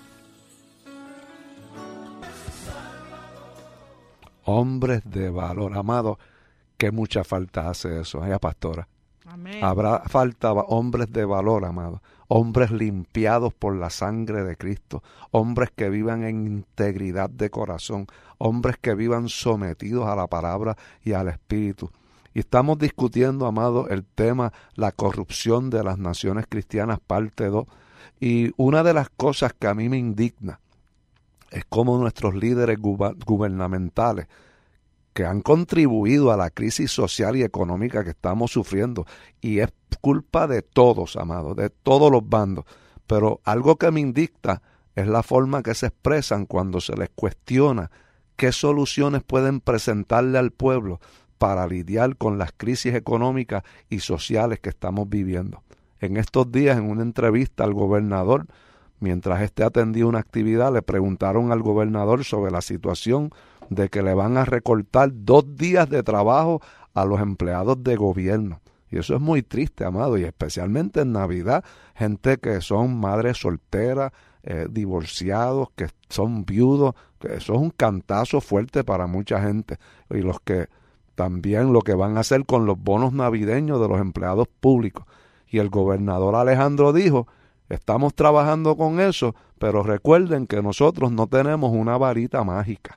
S2: Hombres de valor. Amado, que mucha falta hace eso, ¿eh, pastora?
S3: Amén.
S2: Habrá falta hombres de valor, amado. Hombres limpiados por la sangre de Cristo. Hombres que vivan en integridad de corazón. Hombres que vivan sometidos a la palabra y al Espíritu. Y estamos discutiendo, amado, el tema, la corrupción de las naciones cristianas, parte dos. Y una de las cosas que a mí me indigna es cómo nuestros líderes gubernamentales, que han contribuido a la crisis social y económica que estamos sufriendo, y es culpa de todos, amados, de todos los bandos, pero algo que me indigna es la forma que se expresan cuando se les cuestiona qué soluciones pueden presentarle al pueblo para lidiar con las crisis económicas y sociales que estamos viviendo. En estos días, en una entrevista al gobernador, mientras éste atendía una actividad, le preguntaron al gobernador sobre la situación de que le van a recortar dos días de trabajo a los empleados de gobierno. Y eso es muy triste, amado, y especialmente en Navidad, gente que son madres solteras, eh, divorciados, que son viudos, que eso es un cantazo fuerte para mucha gente. Y los que también lo que van a hacer con los bonos navideños de los empleados públicos. Y el gobernador Alejandro dijo, estamos trabajando con eso, pero recuerden que nosotros no tenemos una varita mágica.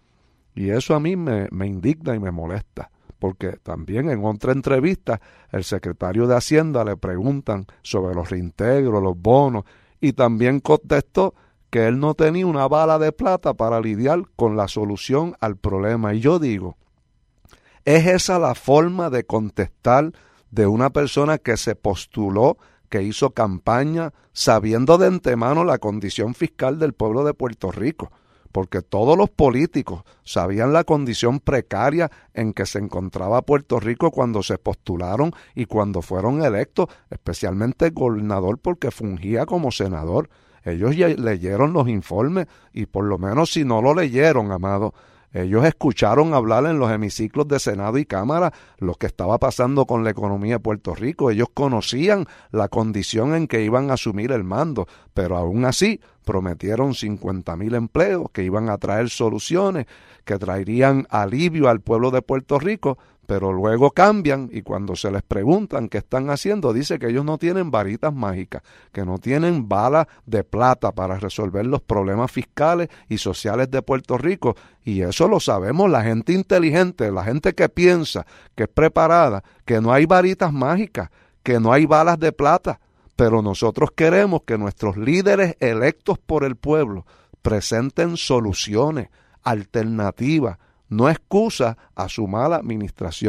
S2: Y eso a mí me, me indigna y me molesta, porque también en otra entrevista el secretario de Hacienda le preguntan sobre los reintegros, los bonos, y también contestó que él no tenía una bala de plata para lidiar con la solución al problema. Y yo digo, ¿es esa la forma de contestar de una persona que se postuló, que hizo campaña, sabiendo de antemano la condición fiscal del pueblo de Puerto Rico? Porque todos los políticos sabían la condición precaria en que se encontraba Puerto Rico cuando se postularon y cuando fueron electos, especialmente el gobernador porque fungía como senador. Ellos ya leyeron los informes y por lo menos si no lo leyeron, amado, ellos escucharon hablar en los hemiciclos de Senado y Cámara lo que estaba pasando con la economía de Puerto Rico. Ellos conocían la condición en que iban a asumir el mando, pero aún así prometieron cincuenta mil empleos, que iban a traer soluciones, que traerían alivio al pueblo de Puerto Rico, pero luego cambian y cuando se les preguntan qué están haciendo, dice que ellos no tienen varitas mágicas, que no tienen balas de plata para resolver los problemas fiscales y sociales de Puerto Rico. Y eso lo sabemos la gente inteligente, la gente que piensa, que es preparada, que no hay varitas mágicas, que no hay balas de plata. Pero nosotros queremos que nuestros líderes electos por el pueblo presenten soluciones, alternativas, no excusa a su mala administración.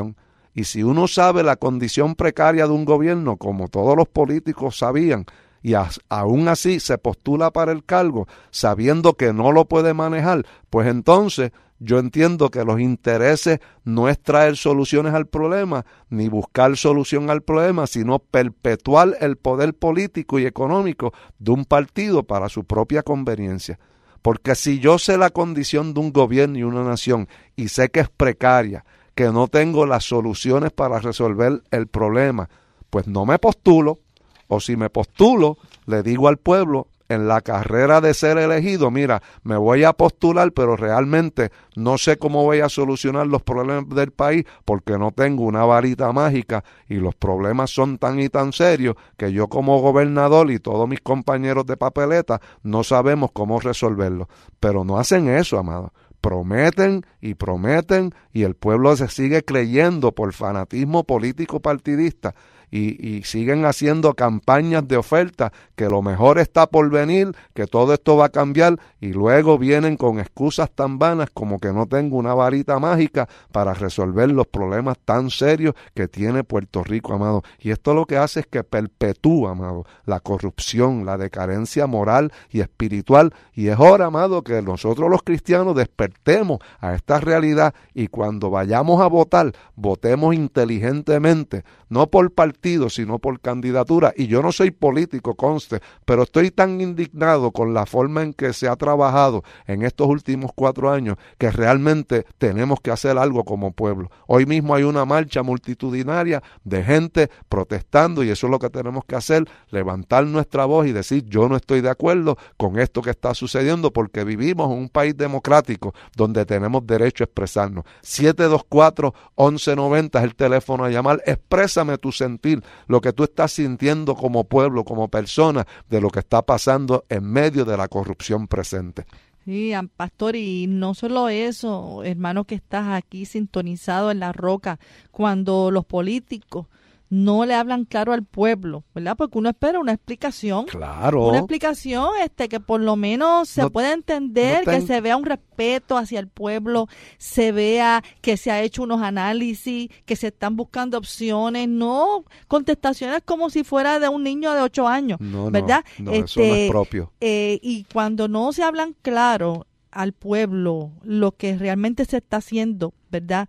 S2: Y si uno sabe la condición precaria de un gobierno, como todos los políticos sabían, y a, aún así se postula para el cargo, sabiendo que no lo puede manejar, pues entonces yo entiendo que los intereses no es traer soluciones al problema, ni buscar solución al problema, sino perpetuar el poder político y económico de un partido para su propia conveniencia. Porque si yo sé la condición de un gobierno y una nación, y sé que es precaria, que no tengo las soluciones para resolver el problema, pues no me postulo, o si me postulo, le digo al pueblo, en la carrera de ser elegido, mira, me voy a postular, pero realmente no sé cómo voy a solucionar los problemas del país porque no tengo una varita mágica y los problemas son tan y tan serios que yo como gobernador y todos mis compañeros de papeleta no sabemos cómo resolverlo. Pero no hacen eso, amado. Prometen y prometen y el pueblo se sigue creyendo por fanatismo político partidista. Y, y siguen haciendo campañas de oferta, que lo mejor está por venir, que todo esto va a cambiar, y luego vienen con excusas tan vanas como que no tengo una varita mágica para resolver los problemas tan serios que tiene Puerto Rico, amado. Y esto lo que hace es que perpetúa, amado, la corrupción, la decadencia moral y espiritual, y es hora, amado, que nosotros los cristianos despertemos a esta realidad y cuando vayamos a votar, votemos inteligentemente, no por partido, sino por candidatura. Y yo no soy político, conste, pero estoy tan indignado con la forma en que se ha trabajado en estos últimos cuatro años que realmente tenemos que hacer algo como pueblo. Hoy mismo hay una marcha multitudinaria de gente protestando y eso es lo que tenemos que hacer, levantar nuestra voz y decir yo no estoy de acuerdo con esto que está sucediendo porque vivimos en un país democrático donde tenemos derecho a expresarnos. siete dos cuatro, once noventa es el teléfono a llamar. Exprésame tu sentir, lo que tú estás sintiendo como pueblo, como persona, de lo que está pasando en medio de la corrupción presente.
S3: Sí, pastor, y no solo eso, hermano, que estás aquí sintonizado en la roca, cuando los políticos no le hablan claro al pueblo, ¿verdad? Porque uno espera una explicación.
S2: Claro.
S3: Una explicación este que por lo menos se
S2: no,
S3: pueda entender,
S2: no ten...
S3: que se vea un respeto hacia el pueblo, se vea que se ha hecho unos análisis, que se están buscando opciones, no contestaciones como si fuera de un niño de ocho años,
S2: no,
S3: ¿verdad?
S2: No, no
S3: este,
S2: eso no es propio.
S3: Eh, y cuando no se hablan claro al pueblo lo que realmente se está haciendo, ¿verdad?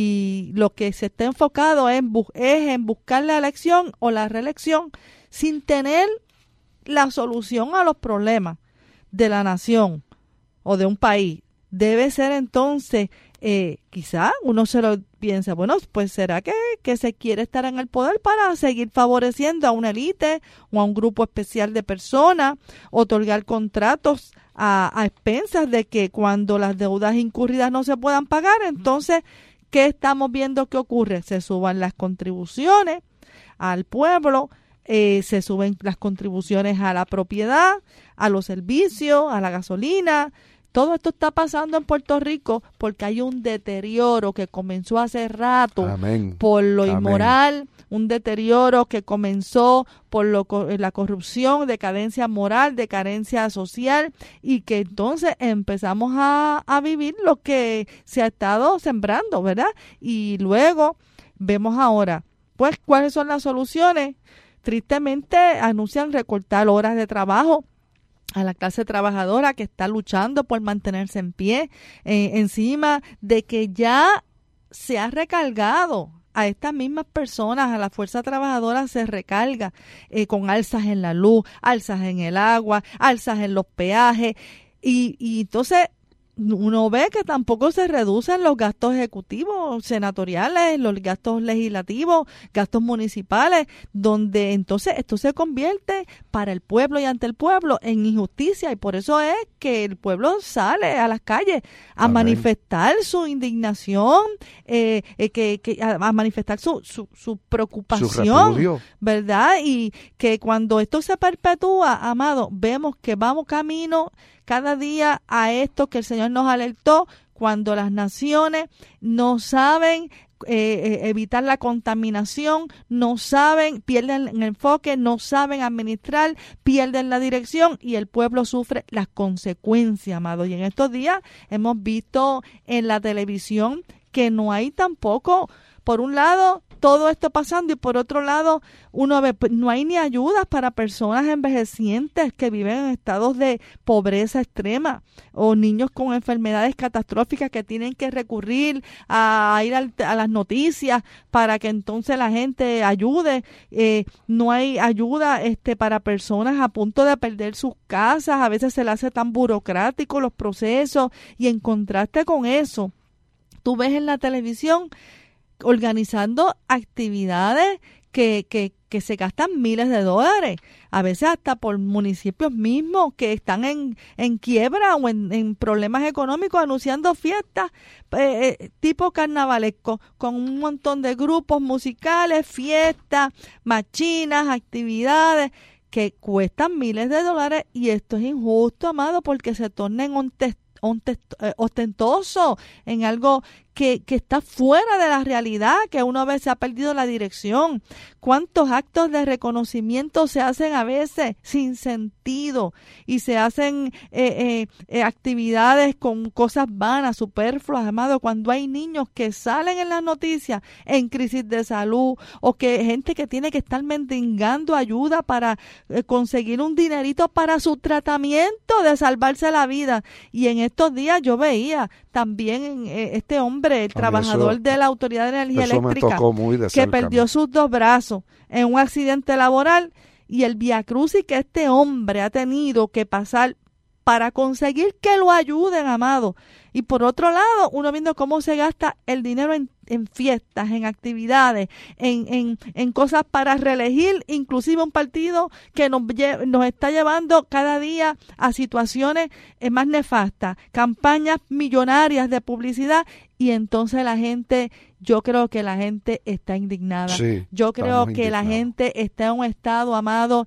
S3: Y lo que se está enfocado es en, bu- es en buscar la elección o la reelección sin tener la solución a los problemas de la nación o de un país. Debe ser entonces, eh, quizá uno se lo piensa, bueno, pues será que, que se quiere estar en el poder para seguir favoreciendo a una élite o a un grupo especial de personas, otorgar contratos a, a expensas de que cuando las deudas incurridas no se puedan pagar, entonces, ¿qué estamos viendo que ocurre? Se suban las contribuciones al pueblo, eh, se suben las contribuciones a la propiedad, a los servicios, a la gasolina. Todo esto está pasando en Puerto Rico porque hay un deterioro que comenzó hace rato.
S2: Amén.
S3: Por lo
S2: Amén.
S3: inmoral, un deterioro que comenzó por lo, la corrupción, decadencia moral, decadencia social, y que entonces empezamos a, a vivir lo que se ha estado sembrando, ¿verdad? Y luego vemos ahora, pues, ¿cuáles son las soluciones? Tristemente anuncian recortar horas de trabajo a la clase trabajadora que está luchando por mantenerse en pie, eh, encima de que ya se ha recargado a estas mismas personas, a la fuerza trabajadora se recarga eh, con alzas en la luz, alzas en el agua, alzas en los peajes, y, y entonces uno ve que tampoco se reducen los gastos ejecutivos, senatoriales, los gastos legislativos, gastos municipales, donde entonces esto se convierte para el pueblo y ante el pueblo en injusticia, y por eso es que el pueblo sale a las calles a Amén. manifestar su indignación, eh, eh, que, que a, a manifestar su, su, su preocupación, su ¿verdad? Y que cuando esto se perpetúa, amado, vemos que vamos camino cada día a esto que el Señor nos alertó, cuando las naciones no saben eh, evitar la contaminación, no saben, pierden el enfoque, no saben administrar, pierden la dirección y el pueblo sufre las consecuencias, amado. Y en estos días hemos visto en la televisión que no hay tampoco por un lado, todo esto pasando y por otro lado, uno ve, no hay ni ayudas para personas envejecientes que viven en estados de pobreza extrema o niños con enfermedades catastróficas que tienen que recurrir a ir al, a las noticias para que entonces la gente ayude. Eh, no hay ayuda este, para personas a punto de perder sus casas. A veces se le hace tan burocrático los procesos y en contraste con eso, tú ves en la televisión organizando actividades que, que, que se gastan miles de dólares, a veces hasta por municipios mismos que están en, en quiebra o en, en problemas económicos, anunciando fiestas eh, tipo carnavalesco, con un montón de grupos musicales, fiestas, machinas, actividades que cuestan miles de dólares, y esto es injusto, amado, porque se torna en un test ostentoso, en algo que, que está fuera de la realidad, que una vez se ha perdido la dirección. ¿Cuántos actos de reconocimiento se hacen a veces sin sentido y se hacen eh, eh, eh, actividades con cosas vanas, superfluas, amado, cuando hay niños que salen en las noticias en crisis de salud o que gente que tiene que estar mendigando ayuda para eh, conseguir un dinerito para su tratamiento de salvarse la vida? Y en estos días yo veía también eh, este hombre, el trabajador eso, de la Autoridad de Energía Eléctrica, que perdió sus dos brazos en un accidente laboral, y el viacrucis que este hombre ha tenido que pasar para conseguir que lo ayuden, amado. Y por otro lado, uno viendo cómo se gasta el dinero en, en fiestas, en actividades, en, en, en cosas para reelegir, inclusive un partido que nos, nos está llevando cada día a situaciones eh, más nefastas, campañas millonarias de publicidad, y entonces la gente, yo creo que la gente está indignada. Sí, yo creo que indignados. La gente está en un estado, amado,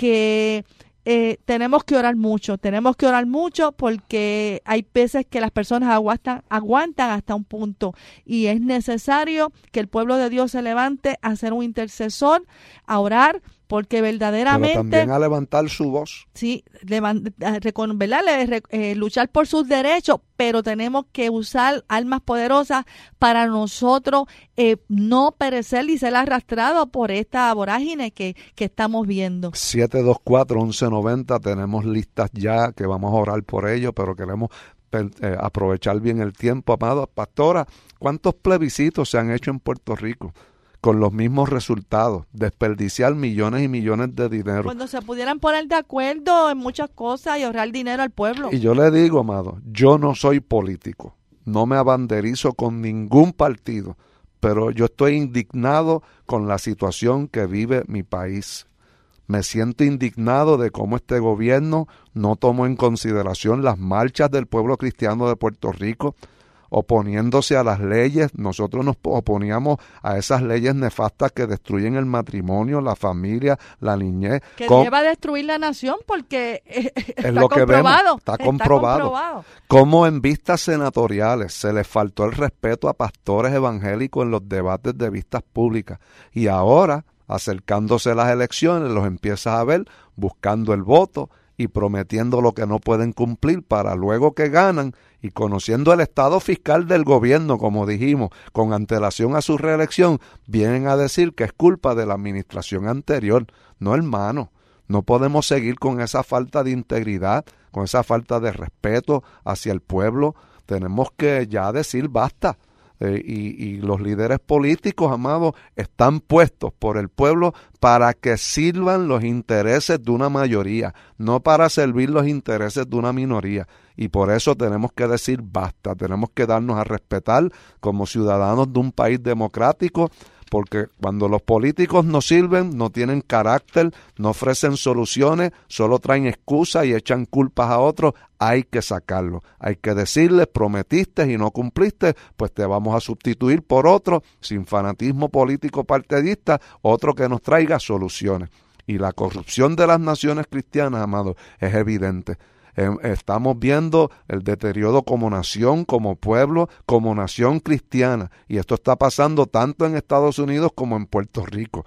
S3: que Eh, tenemos que orar mucho, tenemos que orar mucho porque hay veces que las personas aguantan, aguantan hasta un punto, y es necesario que el pueblo de Dios se levante a ser un intercesor, a orar, porque verdaderamente...
S2: Pero también a levantar su voz.
S3: Sí, levant, ¿verdad? Eh, luchar por sus derechos, pero tenemos que usar armas poderosas para nosotros eh, no perecer y ser arrastrados por esta vorágine que, que estamos viendo.
S2: siete dos cuatro, once noventa, tenemos listas ya que vamos a orar por ello, pero queremos eh, aprovechar bien el tiempo, amada pastora. ¿Cuántos plebiscitos se han hecho en Puerto Rico con los mismos resultados? Desperdiciar millones y millones de dinero.
S3: Cuando se pudieran poner de acuerdo en muchas cosas y ahorrar dinero al pueblo.
S2: Y yo le digo, amado, yo no soy político, no me abanderizo con ningún partido, pero yo estoy indignado con la situación que vive mi país. Me siento indignado de cómo este gobierno no tomó en consideración las marchas del pueblo cristiano de Puerto Rico, oponiéndose a las leyes. Nosotros nos oponíamos a esas leyes nefastas que destruyen el matrimonio, la familia, la niñez.
S3: Que ¿Cómo? Lleva a destruir la nación porque eh,
S2: es
S3: está
S2: lo que
S3: comprobado.
S2: Vemos, está, está comprobado. comprobado. Cómo en vistas senatoriales se les faltó el respeto a pastores evangélicos en los debates de vistas públicas. Y ahora, acercándose las elecciones, los empiezas a ver buscando el voto y prometiendo lo que no pueden cumplir para luego que ganan, y conociendo el estado fiscal del gobierno, como dijimos, con antelación a su reelección, vienen a decir que es culpa de la administración anterior. No, hermano, no podemos seguir con esa falta de integridad, con esa falta de respeto hacia el pueblo. Tenemos que ya decir basta. Eh, y, y los líderes políticos, amados, están puestos por el pueblo para que sirvan los intereses de una mayoría, no para servir los intereses de una minoría. Y por eso tenemos que decir basta, tenemos que darnos a respetar como ciudadanos de un país democrático, porque cuando los políticos no sirven, no tienen carácter, no ofrecen soluciones, solo traen excusas y echan culpas a otros, hay que sacarlo. Hay que decirles, prometiste y no cumpliste, pues te vamos a sustituir por otro, sin fanatismo político partidista, otro que nos traiga soluciones. Y la corrupción de las naciones cristianas, amados, es evidente. Estamos viendo el deterioro como nación, como pueblo, como nación cristiana. Y esto está pasando tanto en Estados Unidos como en Puerto Rico.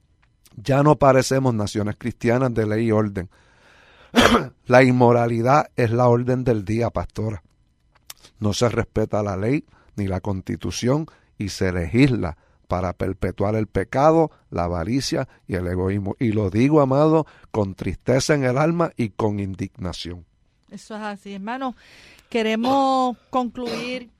S2: Ya no parecemos naciones cristianas de ley y orden. La inmoralidad es la orden del día, pastora. No se respeta la ley ni la Constitución y se legisla para perpetuar el pecado, la avaricia y el egoísmo. Y lo digo, amado, con tristeza en el alma y con indignación.
S3: Eso es así, hermano. Queremos concluir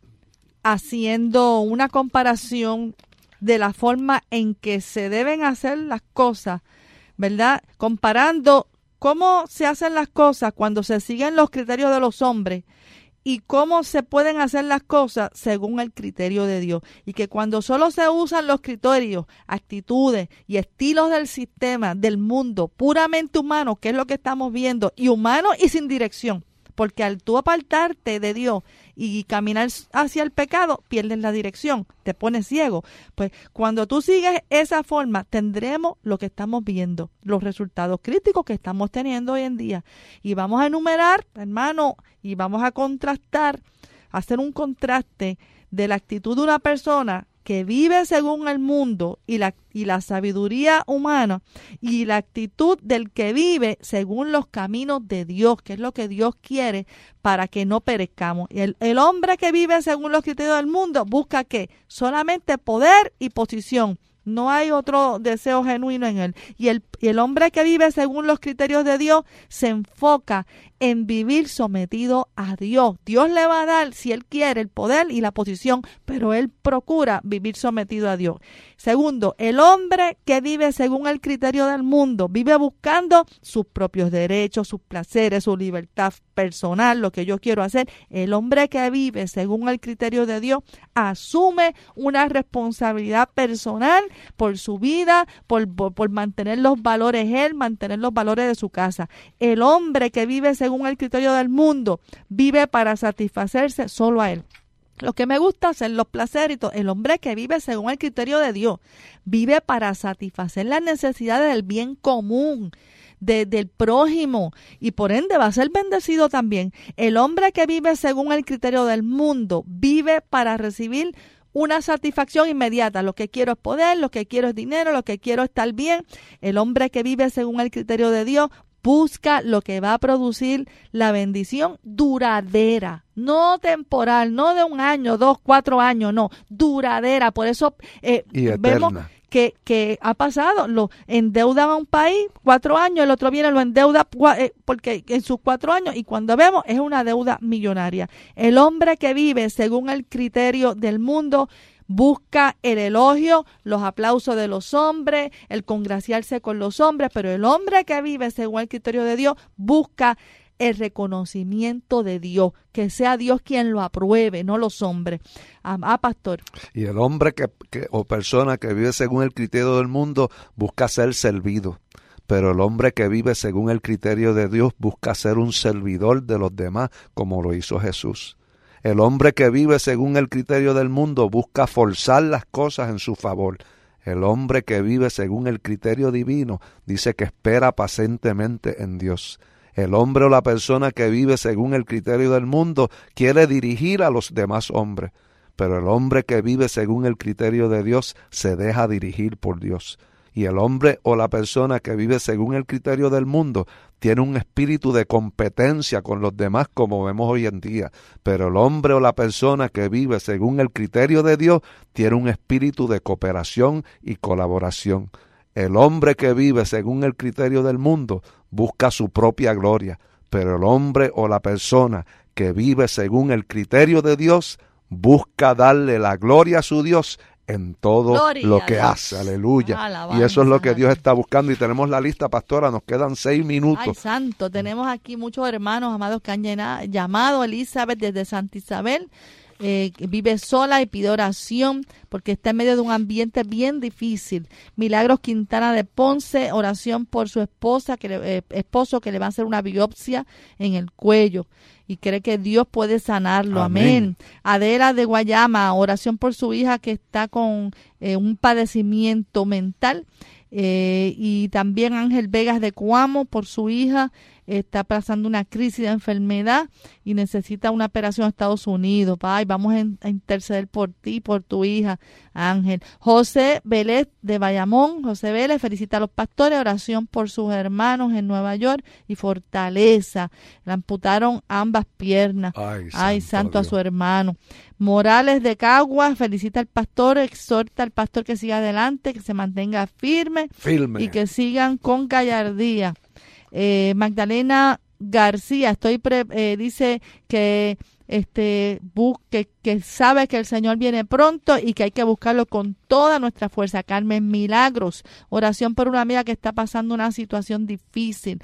S3: haciendo una comparación de la forma en que se deben hacer las cosas, ¿verdad? Comparando cómo se hacen las cosas cuando se siguen los criterios de los hombres y cómo se pueden hacer las cosas según el criterio de Dios. Y que cuando solo se usan los criterios, actitudes y estilos del sistema, del mundo, puramente humano, que es lo que estamos viendo, y humano y sin dirección, porque al tú apartarte de Dios y caminar hacia el pecado, pierdes la dirección, te pones ciego. Pues cuando tú sigues esa forma, tendremos lo que estamos viendo, los resultados críticos que estamos teniendo hoy en día. Y vamos a enumerar, hermano, y vamos a contrastar, hacer un contraste de la actitud de una persona que vive según el mundo y la, y la sabiduría humana, y la actitud del que vive según los caminos de Dios, que es lo que Dios quiere para que no perezcamos. El, el hombre que vive según los criterios del mundo busca ¿qué? Solamente poder y posición. No hay otro deseo genuino en él. Y el, y el hombre que vive según los criterios de Dios se enfoca en vivir sometido a Dios. Dios le va a dar, si él quiere, el poder y la posición, pero él procura vivir sometido a Dios. Segundo, el hombre que vive según el criterio del mundo, vive buscando sus propios derechos, sus placeres, su libertad personal, lo que yo quiero hacer. El hombre que vive según el criterio de Dios asume una responsabilidad personal por su vida, por, por, por mantener los valores él, mantener los valores de su casa. El hombre que vive según el criterio del mundo vive para satisfacerse solo a él. Lo que me gusta hacer, los placeres y todo. El hombre que vive según el criterio de Dios vive para satisfacer las necesidades del bien común, de, del prójimo, y por ende va a ser bendecido también. El hombre que vive según el criterio del mundo vive para recibir una satisfacción inmediata. Lo que quiero es poder, lo que quiero es dinero, lo que quiero es estar bien. El hombre que vive según el criterio de Dios busca lo que va a producir la bendición duradera, no temporal, no de un año, dos, cuatro años, no, duradera. Por eso eh, vemos que, que ha pasado, lo endeudan a un país cuatro años, el otro viene, lo endeuda eh, porque en sus cuatro años, y cuando vemos es una deuda millonaria. El hombre que vive según el criterio del mundo busca el elogio, los aplausos de los hombres, el congraciarse con los hombres, pero el hombre que vive según el criterio de Dios busca el reconocimiento de Dios, que sea Dios quien lo apruebe, no los hombres. Ah, ah pastor.
S2: Y el hombre que, que o persona que vive según el criterio del mundo busca ser servido, pero el hombre que vive según el criterio de Dios busca ser un servidor de los demás, como lo hizo Jesús. El hombre que vive según el criterio del mundo busca forzar las cosas en su favor. El hombre que vive según el criterio divino dice que espera pacientemente en Dios. El hombre o la persona que vive según el criterio del mundo quiere dirigir a los demás hombres, pero el hombre que vive según el criterio de Dios se deja dirigir por Dios. Y el hombre o la persona que vive según el criterio del mundo tiene un espíritu de competencia con los demás, como vemos hoy en día. Pero el hombre o la persona que vive según el criterio de Dios tiene un espíritu de cooperación y colaboración. El hombre que vive según el criterio del mundo busca su propia gloria, pero el hombre o la persona que vive según el criterio de Dios busca darle la gloria a su Dios en todo Gloria lo que hace, aleluya. Alabanza, y eso es lo que Dios está buscando. Y tenemos la lista, pastora, nos quedan seis minutos.
S3: Ay, santo, tenemos aquí muchos hermanos amados que han llenado, llamado. Elizabeth desde Santa Isabel, eh, vive sola y pide oración porque está en medio de un ambiente bien difícil. Milagros Quintana de Ponce, oración por su esposa, que le, eh, esposo que le va a hacer una biopsia en el cuello y cree que Dios puede sanarlo. Amén. Amén. Adela de Guayama, oración por su hija que está con eh, un padecimiento mental. Eh, y también Ángel Vegas de Cuamo, por su hija, está pasando una crisis de enfermedad y necesita una operación en Estados Unidos. Ay, vamos a interceder por ti, por tu hija, Ángel. José Vélez de Bayamón, José Vélez, felicita a los pastores, oración por sus hermanos en Nueva York y fortaleza. Le amputaron ambas piernas. Ay, Ay santo, santo a su hermano. Morales de Caguas, felicita al pastor, exhorta al pastor que siga adelante, que se mantenga firme,
S2: firme.
S3: y que sigan con gallardía. Eh, Magdalena García, estoy pre, eh, dice que este busque, que sabe que el Señor viene pronto y que hay que buscarlo con toda nuestra fuerza. Carmen Milagros, oración por una amiga que está pasando una situación difícil.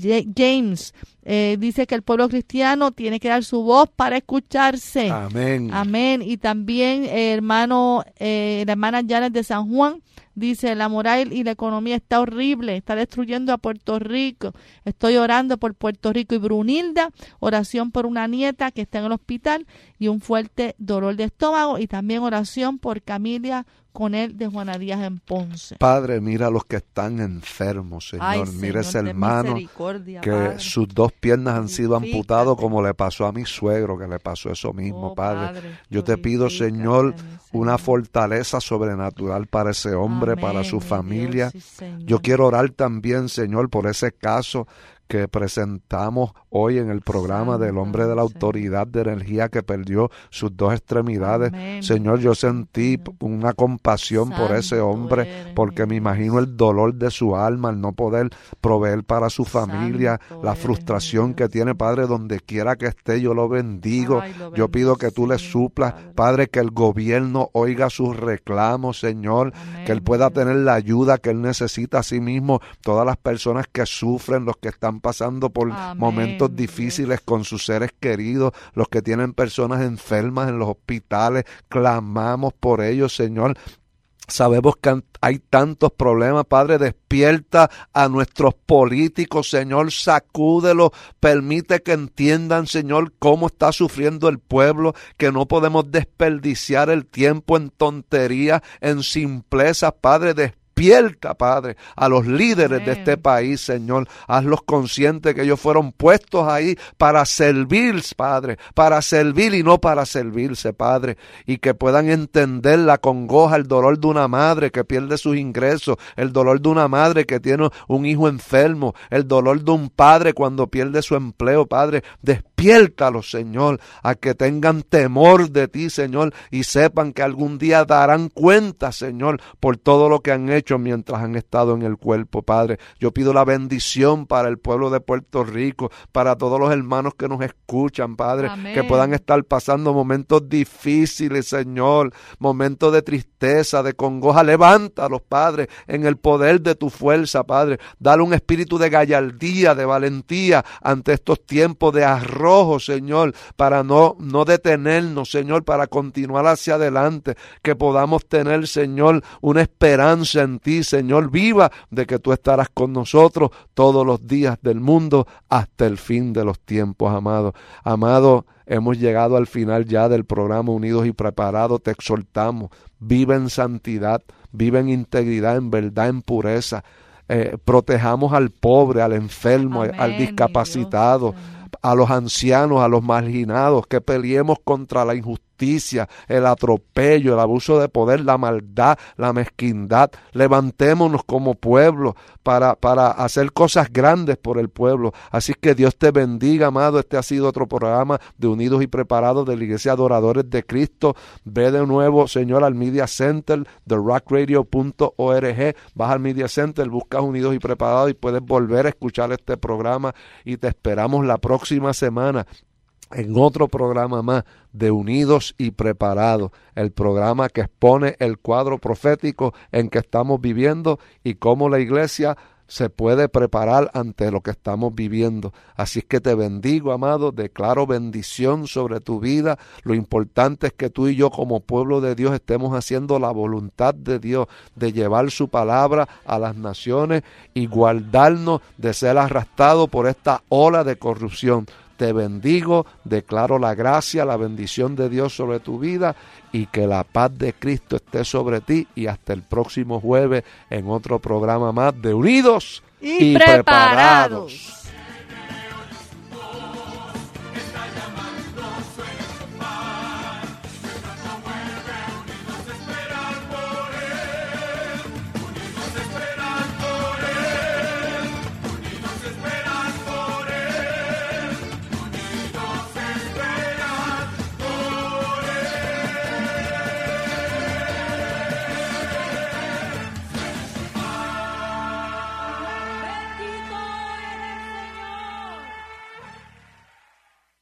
S3: James eh, dice que el pueblo cristiano tiene que dar su voz para escucharse.
S2: Amén.
S3: Amén. Y también eh, hermano, eh, la hermana Janet de San Juan dice: la moral y la economía está horrible, está destruyendo a Puerto Rico. Estoy orando por Puerto Rico. Y Brunilda, oración por una nieta que está en el hospital y un fuerte dolor de estómago. Y también oración por Camilia Conel de Juana Díaz en Ponce.
S2: Padre, mira a los que están enfermos, Señor.
S3: Ay,
S2: Mira
S3: Señor,
S2: ese
S3: ten
S2: hermano
S3: que
S2: que
S3: Padre.
S2: sus dos piernas han sido
S3: Glorifícate.
S2: amputadas, como le pasó a mi suegro, que le pasó eso mismo,
S3: Oh,
S2: Padre.
S3: Padre,
S2: Yo te pido,
S3: glorifícate,
S2: Señor,
S3: Señor.
S2: una fortaleza sobrenatural para ese hombre,
S3: Amén,
S2: para su
S3: mi
S2: familia.
S3: Dios, sí, Señor.
S2: Yo quiero orar también, Señor, por ese caso que presentamos hoy en el programa
S3: Santo,
S2: del hombre de la
S3: Señor.
S2: Autoridad de Energía que perdió sus dos extremidades.
S3: Amén,
S2: Señor, yo sentí
S3: Señor.
S2: una compasión por ese
S3: Santo
S2: hombre,
S3: eres,
S2: porque
S3: mi
S2: me
S3: Dios.
S2: imagino el dolor de su alma al no poder proveer para su familia,
S3: Santo
S2: la
S3: eres,
S2: frustración
S3: mi
S2: que
S3: Dios.
S2: tiene, Padre, donde quiera que esté, yo lo bendigo.
S3: Ay, lo
S2: Yo pido que tú le
S3: bendecimos,
S2: suplas,
S3: Padre.
S2: Padre, que el gobierno oiga sus reclamos, Señor,
S3: Amén,
S2: que él pueda
S3: mi Dios.
S2: tener la ayuda que él necesita a sí mismo, todas las personas que sufren, los que están pasando por
S3: Amén,
S2: momentos
S3: mi
S2: difíciles
S3: Dios.
S2: con sus seres queridos, los que tienen personas enfermas en los hospitales, clamamos por ellos, Señor. Sabemos que hay tantos problemas, Padre, despierta a nuestros políticos, Señor, sacúdelos, permite que entiendan, Señor, cómo está sufriendo el pueblo, que no podemos desperdiciar el tiempo en tonterías, en simplezas, Padre, despierta. Despierta, Padre, a los líderes
S3: Amén.
S2: de este país, Señor. Hazlos conscientes que ellos fueron puestos ahí para servir, Padre, para servir y no para servirse, Padre. Y que puedan entender la congoja, el dolor de una madre que pierde sus ingresos, el dolor de una madre que tiene un hijo enfermo, el dolor de un padre cuando pierde su empleo, Padre. Despiértalos, Señor, a que tengan temor de ti, Señor, y sepan que algún día darán cuenta, Señor, por todo lo que han hecho mientras han estado en el cuerpo, Padre. Yo pido la bendición para el pueblo de Puerto Rico, para todos los hermanos que nos escuchan, Padre,
S3: Amén.
S2: que puedan estar pasando momentos difíciles, Señor, momentos de tristeza, de congoja. Levántalos, Padre, en el poder de tu fuerza, Padre. Dale un espíritu de gallardía, de valentía ante estos tiempos de arrojo, Señor, para no, no detenernos, Señor, para continuar hacia adelante, que podamos tener, Señor, una esperanza en ti, Señor, viva de que tú estarás con nosotros todos los días del mundo hasta el fin de los tiempos, amado. Amado, hemos llegado al final ya del programa Unidos y Preparados. Te exhortamos, vive en santidad, vive en integridad, en verdad, en pureza. Eh, protejamos al pobre, al enfermo,
S3: Amén,
S2: al discapacitado,
S3: mi Dios, Señor.
S2: a los ancianos, a los marginados, que peleemos contra la injusticia, el atropello, el abuso de poder, la maldad, la mezquindad. Levantémonos como pueblo para, para hacer cosas grandes por el pueblo. Así que Dios te bendiga, amado. Este ha sido otro programa de Unidos y Preparados de la Iglesia Adoradores de Cristo. Ve de nuevo, Señor, al Media Center de rock radio punto org. Vas al Media Center, buscas Unidos y Preparados y puedes volver a escuchar este programa, y te esperamos la próxima semana en otro programa más de Unidos y Preparados, el programa que expone el cuadro profético en que estamos viviendo y cómo la iglesia se puede preparar ante lo que estamos viviendo. Así que te bendigo, amado, declaro bendición sobre tu vida. Lo importante es que tú y yo como pueblo de Dios estemos haciendo la voluntad de Dios, de llevar su palabra a las naciones y guardarnos de ser arrastrados por esta ola de corrupción. Te bendigo, declaro la gracia, la bendición de Dios sobre tu vida, y que la paz de Cristo esté sobre ti. Y hasta el próximo jueves en otro programa más de Unidos
S3: y, y
S2: preparados.
S3: preparados.